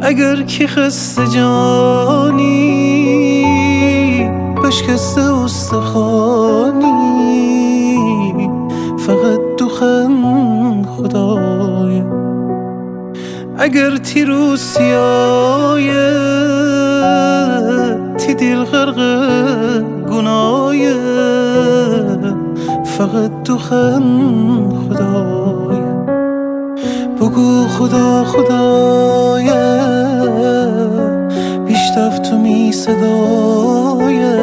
اگر کی خسته جانی بشکسته استخوانی، فقط تو خند خدای. اگر تی رو سیایه تی دل غرق گنایه، فقط تو خند خدای. بگو خدا خدایه بیشتر تو می صدایه،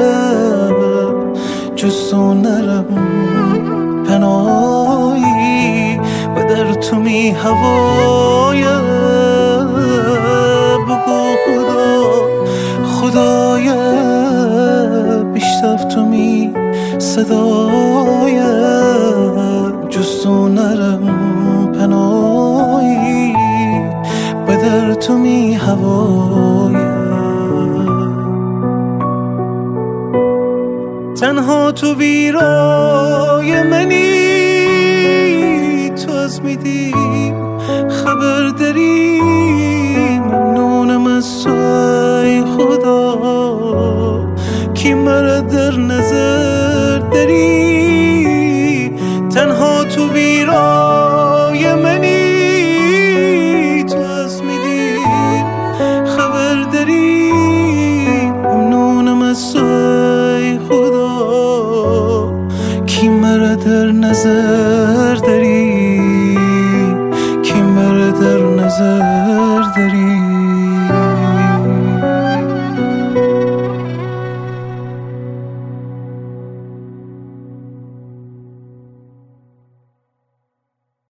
جز تو نرم پناهی و در تو می هوایه. بگو خدا خدایه بیشتر تو می صدایه، جز تو نرم پناهی و در تو می هوایه. تنها تو ویرای منی، تو از میدی خبر داری